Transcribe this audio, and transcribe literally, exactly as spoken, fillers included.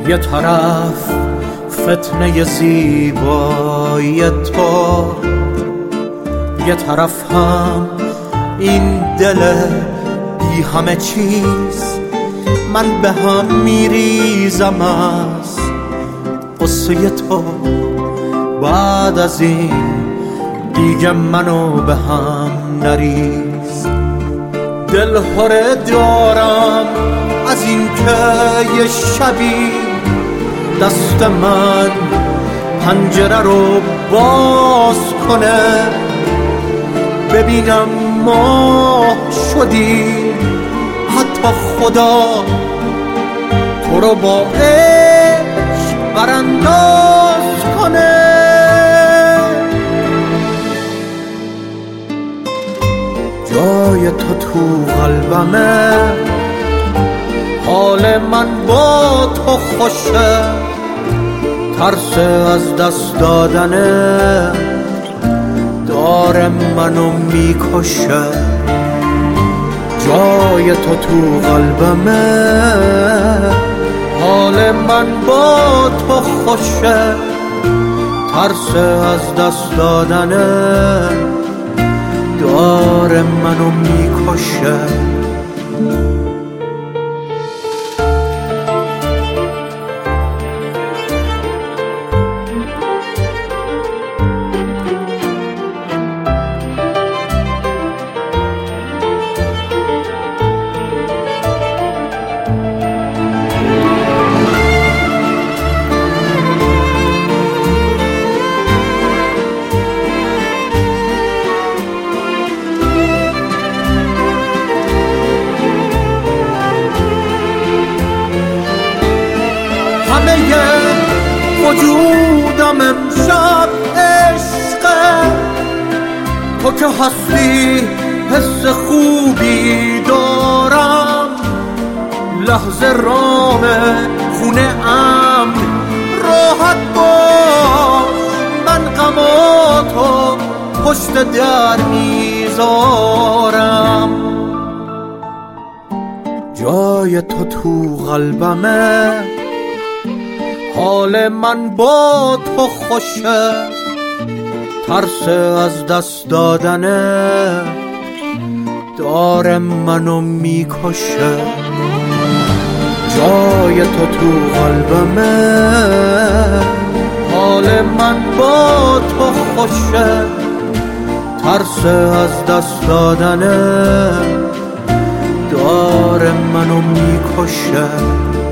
یه طرف فتنه زیبایی تو، یه طرف هم این دل بی همه چیز. من به هم میریزم از قصه تو، بعد از این دیگه منو به هم نریز. دل هره دارم از این که یه شبی دست من پنجره رو باز کنه، ببینم ماه شدی، حتی خدا تو رو با عشق برانداز کنه. جای تو تو قلبمه، حال من با تو خوشه، ترس از دست دادنه داره منو میکشه. جای تو تو قلبمه، حال من با تو خوشه، ترس از دست دادنه داره منو میکشه. وجودم امشب عشقه، تو که هستی حس خوبی دارم، لحظه رامه خونه امن راحت باش، من غماتو پشت در میذارم. جای تو تو قلبمه، حال من با تو خوشه، ترس از دست دادنه داره منو میکشه. جای تو تو قلبمه، حال من با تو خوشه، ترس از دست دادنه داره منو میکشه.